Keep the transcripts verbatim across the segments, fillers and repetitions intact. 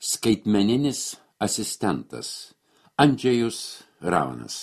Skaitmeninis asistentas Andžejus Ravanas.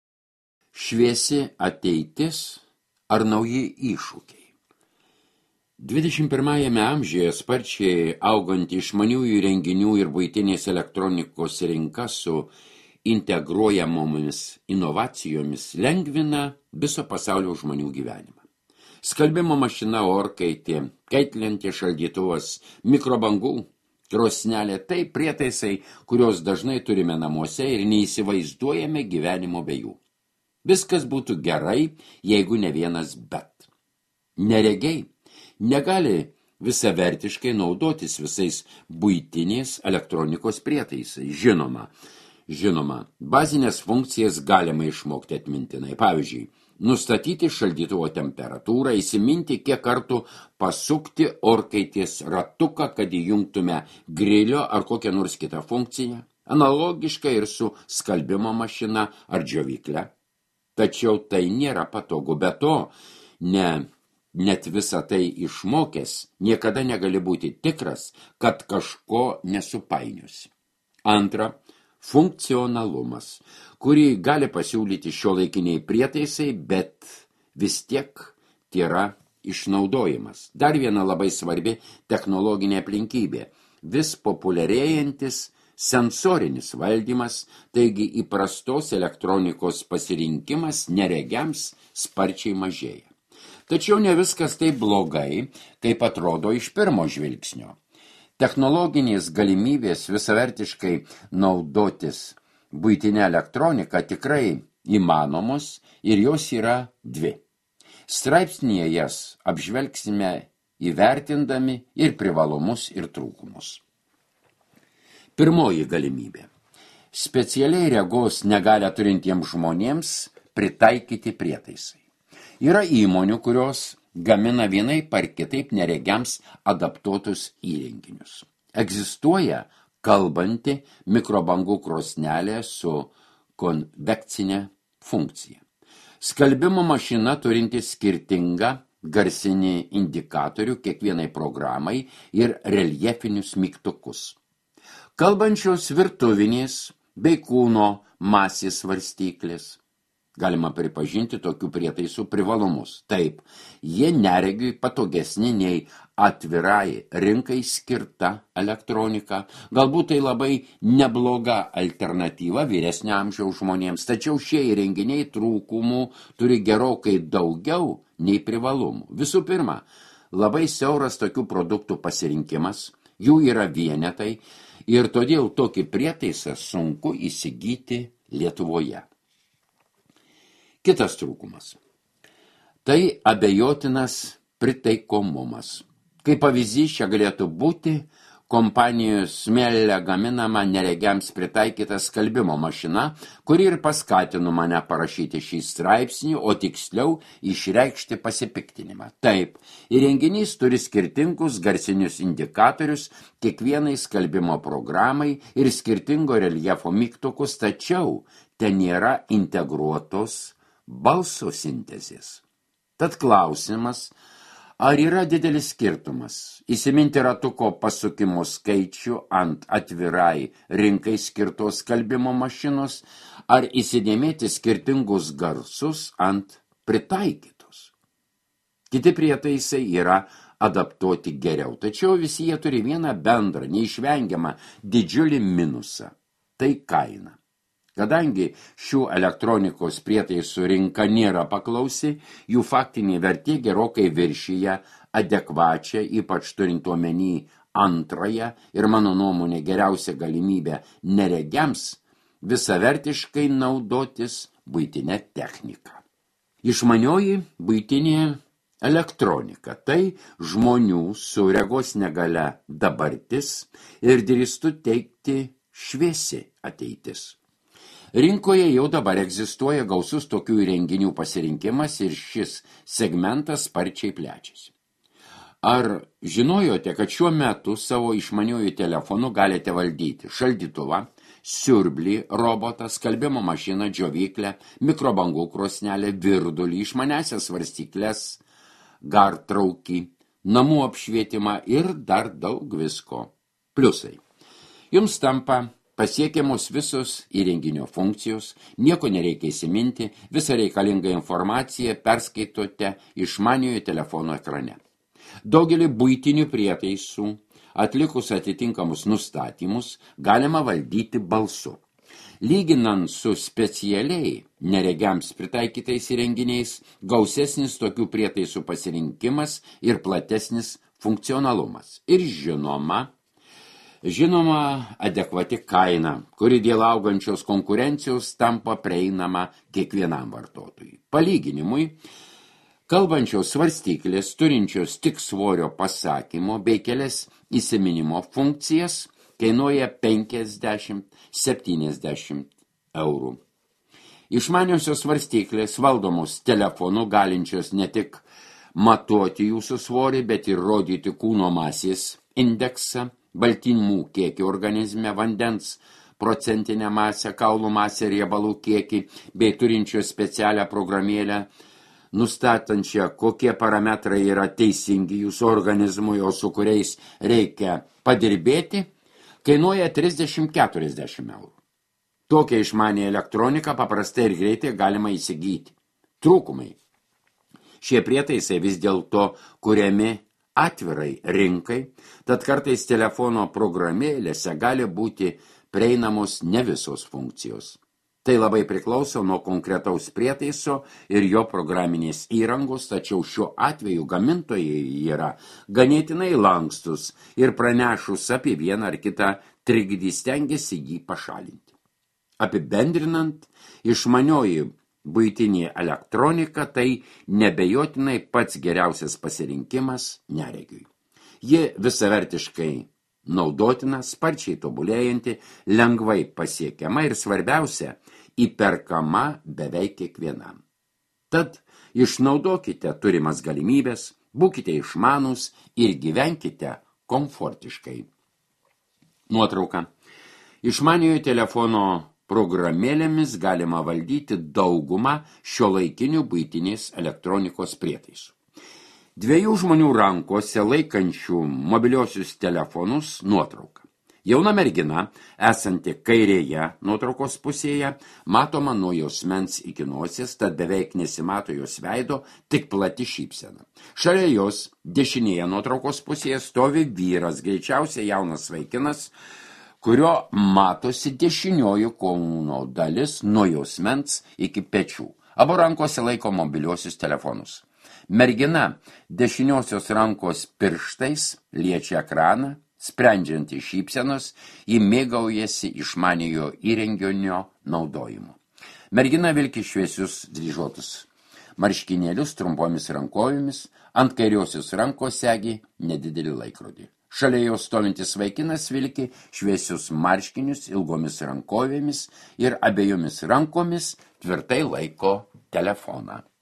Šviesi ateitis ar nauji iššūkiai? dvidešimt pirmajame amžiuje sparčiai auganti išmaniųjų įrenginių ir buitinės elektronikos rinka su integruojamomis inovacijomis lengvina viso pasaulio žmonių gyvenimą. Skalbimo mašina, orkaitė, kaitlentė, šaldytuvas, mikrobangų krosnelė – tai prietaisai, kurios dažnai turime namuose ir neįsivaizduojame gyvenimo be jų. Viskas būtų gerai, jeigu ne vienas bet. Neregiai negali visavertiškai naudotis visais buitinės elektronikos prietaisais. Žinoma, žinoma, bazinės funkcijas galima išmokti atmintinai. Pavyzdžiui, nustatyti šaldytuvo temperatūrą, įsiminti, kiek kartų pasukti orkaitės ratuką, kad įjungtume grilio ar kokią nors kitą funkciją. Analogiška ir su skalbimo mašina ar džiovykle. Tačiau tai nėra patogu, be to, ne, net visą tai išmokęs, niekada negali būti tikras, kad kažko nesupainiusi. Antra, funkcionalumas, kurį gali pasiūlyti šiuolaikiniai prietaisai, bet vis tiek tai yra išnaudojimas. Dar viena labai svarbi technologinė aplinkybė – vis populiarėjantis sensorinis valdymas, taigi įprastos elektronikos pasirinkimas neregiams sparčiai mažėja. Tačiau ne viskas taip blogai, kaip atrodo iš pirmo žvilgsnio. Technologinės galimybės visavertiškai naudotis buitinę elektroniką tikrai įmanomos ir jos yra dvi. Straipsnyje jas apžvelgsime įvertindami ir privalumus ir trūkumus. Pirmoji galimybė. Specialiai regos negalią turintiems žmonėms pritaikyti prietaisai. Yra įmonių, kurios gamina vienaip ar kitaip neregiams adaptuotus įrenginius. Egzistuoja kalbanti mikrobangų krosnelė su konvekcinė funkcija. Skalbimo mašina turinti skirtingą garsinį indikatorių kiekvienai programai ir reljefinius mygtukus. Kalbančios virtuvinės bei kūno masės svarstyklės. Galima pripažinti tokių prietaisų privalumus. Taip, jie neregiui patogesni nei atvirai rinkai skirta elektronika. Galbūt tai labai nebloga alternatyva vyresnio amžiaus žmonėms, tačiau šie įrenginiai trūkumų turi gerokai daugiau nei privalumų. Visų pirma, labai siauras tokių produktų pasirinkimas, jų yra vienetai ir todėl tokį prietaisą sunku įsigyti Lietuvoje. Kitas trūkumas. Tai abejotinas pritaikomumas. Kaip pavyzdys čia galėtų būti kompanijos Smėlė gaminama neregiams pritaikyta skalbimo mašina, kuri ir paskatino mane parašyti šį straipsnį, o tiksliau išreikšti pasipiktinimą. Taip, įrenginys turi skirtingus garsinius indikatorius kiekvienai skalbimo programai ir skirtingo reljefo mygtukus, tačiau ten nėra integruotos balso sintezės. Tad klausimas, ar yra didelis skirtumas įsiminti ratuko pasukimo skaičių ant atvirai rinkai skirtos skalbimo mašinos, ar įsidėmėti skirtingus garsus ant pritaikytos. Kiti prietaisai yra adaptuoti geriau, tačiau visi jie turi vieną bendrą, neišvengiamą didžiulį minusą – tai kaina. Kadangi šių elektronikos prietaisų rinka nėra paklausi, jų faktinė vertė gerokai viršyje adekvačią, ypač turint omeny antrąją ir mano nuomonė geriausia galimybė neregiams visavertiškai naudotis buitinę techniką. Išmanioji buitinė elektronika – tai žmonių su regos negalia dabartis ir drįstu teikti šviesi ateitis. Rinkoje jau dabar egzistuoja gausus tokių įrenginių pasirinkimas ir šis segmentas sparčiai plečiasi. Ar žinojote, kad šiuo metu savo išmaniųjų telefonų galite valdyti šaldytuvą, siurblį, robotą, skalbimo mašiną, džiovyklę, mikrobangų krosnelę, virdulį, išmaniasias svarstykles, gartraukį, namų apšvietimą ir dar daug visko. Pliusai. Jums tampa pasiekiamos visos įrenginio funkcijos, nieko nereikia įsiminti, visą reikalingą informaciją perskaitote išmaniojo telefono ekrane. Daugelį buitinių prietaisų, atlikus atitinkamus nustatymus, galima valdyti balsu. Lyginant su specialiai neregiams pritaikytais įrenginiais, gausesnis tokių prietaisų pasirinkimas ir platesnis funkcionalumas. Ir žinoma, žinoma adekvati kaina, kuri dėl augančios konkurencijos tampa prieinama kiekvienam vartotojui. Palyginimui, kalbančios svarstyklės, turinčios tik svorio pasakymo bei kelias įsiminimo funkcijas, kainuoja penkiasdešimt septyniasdešimt eurų. Išmaniosios svarstyklės valdomos telefonu galinčios ne tik matuoti jūsų svorį, bet ir rodyti kūno masės indeksą, baltymų kiekį organizme, vandens procentinę masę, kaulų masę, riebalų kiekį, bei turinčios specialią programėlę, nustatančią, kokie parametrai yra teisingi jūsų organizmui, o su kuriais reikia padirbėti, kainuoja trisdešimt keturiasdešimt eurų. Tokią išmanę elektroniką paprastai ir greitai galima įsigyti. Trūkumai. Šie prietaisai vis dėlto kuriami atvirai rinkai, tad kartais telefono programėlėse gali būti prieinamos ne visos funkcijos. Tai labai priklauso nuo konkretaus prietaiso ir jo programinės įrangos, tačiau šiuo atveju gamintojai yra ganėtinai lankstus ir pranešus apie vieną ar kitą trikdį stengiasi jį pašalinti. Apibendrinant, išmanioji buitinė elektronika tai nebejotinai pats geriausias pasirinkimas neregiui. Ji visavertiškai naudotina, sparčiai tobulėjanti, lengvai pasiekiama ir svarbiausia, įperkama beveik kiekvienam. Tad išnaudokite turimas galimybės, būkite išmanūs ir gyvenkite komfortiškai. Nuotrauka. Išmaniojo telefono programėlėmis galima valdyti daugumą šiuolaikinių buitinės elektronikos prietaisų. Dviejų žmonių rankose laikančių mobiliosius telefonus nuotrauka. Jauna mergina, esanti kairėje nuotraukos pusėje, matoma nuo jos mens iki nosies, tad beveik nesimato jos veido, tik plati šypsena. Šalia jos dešinėje nuotraukos pusėje stovi vyras, greičiausiai jaunas vaikinas, kurio matosi dešinioji kūno dalis nuo jos mens iki pečių. Abu rankose laiko mobiliuosius telefonus. Mergina dešiniosios rankos pirštais liečia ekraną, sprendžiant iš šypsenos, ji mėgaujasi išmaniojo įrenginio naudojimu. Mergina vilki šviesius dryžuotus marškinėlius trumpomis rankojomis, ant kairiosios rankos segi nedidelį laikrodį. Šalia jo stovintis vaikinas vilki šviesius marškinius ilgomis rankovėmis ir abiejomis rankomis tvirtai laiko telefoną.